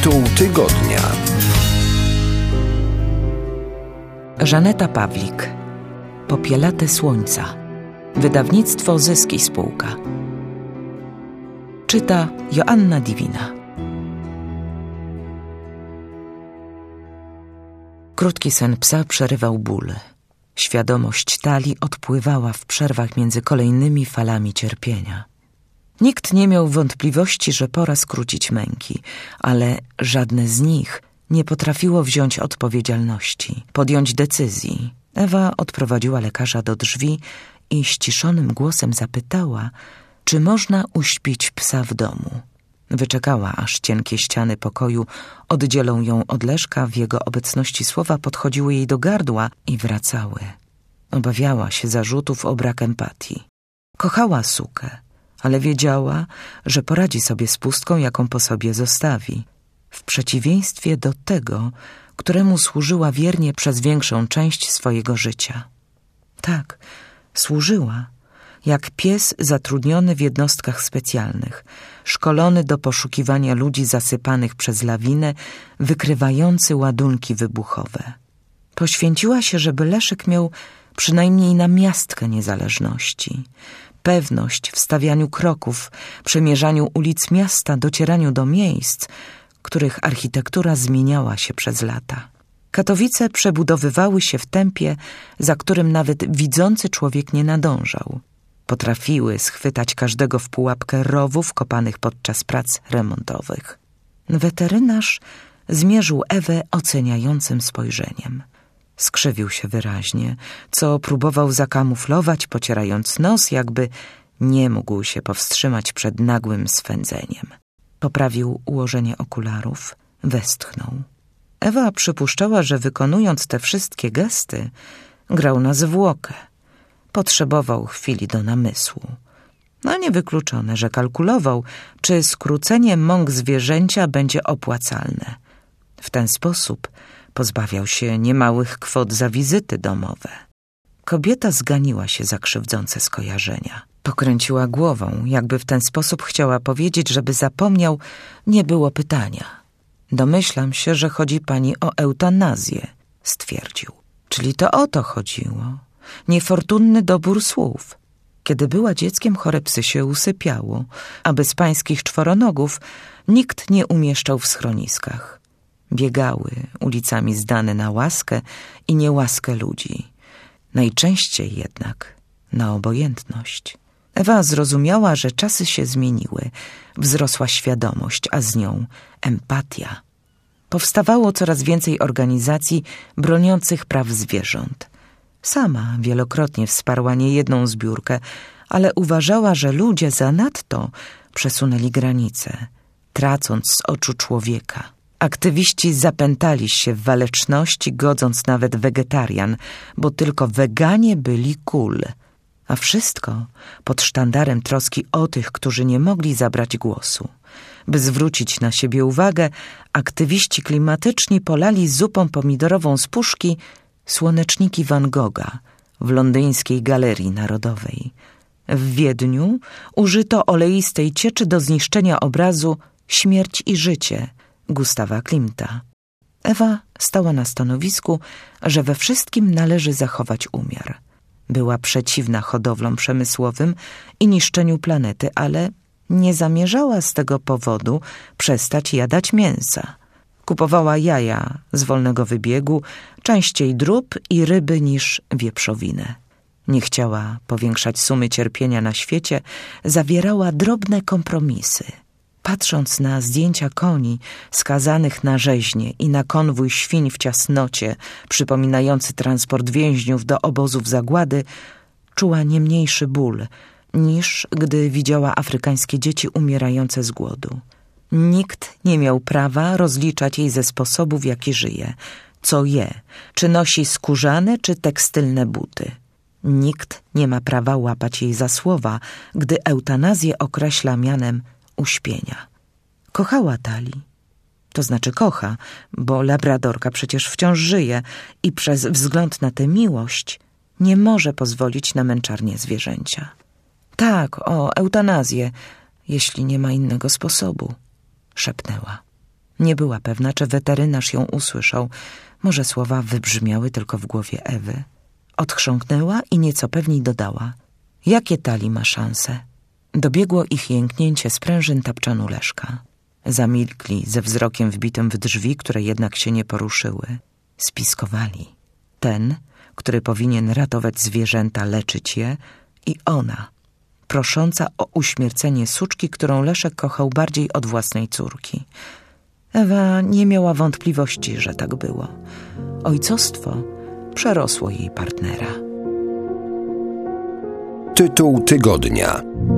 Tytuł tygodnia. Żaneta Pawlik. Popielate słońca. Wydawnictwo Zyski Spółka. Czyta Joanna Diwina. Krótki sen psa przerywał ból. Świadomość Tali odpływała w przerwach między kolejnymi falami cierpienia. Nikt nie miał wątpliwości, że pora skrócić męki, ale żadne z nich nie potrafiło wziąć odpowiedzialności, podjąć decyzji. Ewa odprowadziła lekarza do drzwi i ściszonym głosem zapytała, czy można uśpić psa w domu. Wyczekała, aż cienkie ściany pokoju oddzielą ją od Leszka. W jego obecności słowa podchodziły jej do gardła i wracały. Obawiała się zarzutów o brak empatii. Kochała Sukę, ale wiedziała, że poradzi sobie z pustką, jaką po sobie zostawi. W przeciwieństwie do tego, któremu służyła wiernie przez większą część swojego życia. Tak, służyła, jak pies zatrudniony w jednostkach specjalnych, szkolony do poszukiwania ludzi zasypanych przez lawinę, wykrywający ładunki wybuchowe. Poświęciła się, żeby Leszek miał przynajmniej namiastkę niezależności, pewność w stawianiu kroków, przemierzaniu ulic miasta, docieraniu do miejsc, których architektura zmieniała się przez lata. Katowice przebudowywały się w tempie, za którym nawet widzący człowiek nie nadążał. Potrafiły schwytać każdego w pułapkę rowów kopanych podczas prac remontowych. Weterynarz zmierzył Ewę oceniającym spojrzeniem. Skrzywił się wyraźnie, co próbował zakamuflować, pocierając nos, jakby nie mógł się powstrzymać przed nagłym swędzeniem. Poprawił ułożenie okularów, westchnął. Ewa przypuszczała, że wykonując te wszystkie gesty, grał na zwłokę. Potrzebował chwili do namysłu. Niewykluczone, że kalkulował, czy skrócenie mąk zwierzęcia będzie opłacalne. W ten sposób pozbawiał się niemałych kwot za wizyty domowe. Kobieta zganiła się za krzywdzące skojarzenia. Pokręciła głową, jakby w ten sposób chciała powiedzieć, żeby zapomniał, nie było pytania. Domyślam się, że chodzi pani o eutanazję, stwierdził. Czyli to o to chodziło. Niefortunny dobór słów. Kiedy była dzieckiem, chore psy się usypiało, a bez pańskich czworonogów nikt nie umieszczał w schroniskach. Biegały ulicami zdane na łaskę i niełaskę ludzi. Najczęściej jednak na obojętność. Ewa zrozumiała, że czasy się zmieniły. Wzrosła świadomość, a z nią empatia. Powstawało coraz więcej organizacji broniących praw zwierząt. Sama wielokrotnie wsparła niejedną zbiórkę, ale uważała, że ludzie zanadto przesunęli granice, tracąc z oczu człowieka. Aktywiści zapętali się w waleczności, godząc nawet wegetarian, bo tylko weganie byli cool. A wszystko pod sztandarem troski o tych, którzy nie mogli zabrać głosu. By zwrócić na siebie uwagę, aktywiści klimatyczni polali zupą pomidorową z puszki słoneczniki Van Gogha w londyńskiej Galerii Narodowej. W Wiedniu użyto oleistej cieczy do zniszczenia obrazu Śmierć i życie Gustawa Klimta. Ewa stała na stanowisku, że we wszystkim należy zachować umiar. Była przeciwna hodowlom przemysłowym i niszczeniu planety, ale nie zamierzała z tego powodu przestać jadać mięsa. Kupowała jaja z wolnego wybiegu, częściej drób i ryby niż wieprzowinę. Nie chciała powiększać sumy cierpienia na świecie, zawierała drobne kompromisy. Patrząc na zdjęcia koni skazanych na rzeźnie i na konwój świń w ciasnocie, przypominający transport więźniów do obozów zagłady, czuła nie mniejszy ból, niż gdy widziała afrykańskie dzieci umierające z głodu. Nikt nie miał prawa rozliczać jej ze sposobu, w jaki żyje, co je, czy nosi skórzane, czy tekstylne buty. Nikt nie ma prawa łapać jej za słowa, gdy eutanazję określa mianem uśpienia. Kochała Tali. To znaczy kocha, bo labradorka przecież wciąż żyje i przez wzgląd na tę miłość nie może pozwolić na męczarnię zwierzęcia. Tak, o eutanazję, jeśli nie ma innego sposobu, szepnęła. Nie była pewna, czy weterynarz ją usłyszał. Może słowa wybrzmiały tylko w głowie Ewy. Odchrząknęła i nieco pewniej dodała: jakie Tali ma szanse? Dobiegło ich jęknięcie sprężyn tapczanu Leszka. Zamilkli ze wzrokiem wbitym w drzwi, które jednak się nie poruszyły. Spiskowali. Ten, który powinien ratować zwierzęta, leczyć je, i ona, prosząca o uśmiercenie suczki, którą Leszek kochał bardziej od własnej córki. Ewa nie miała wątpliwości, że tak było. Ojcostwo przerosło jej partnera. Tytuł tygodnia.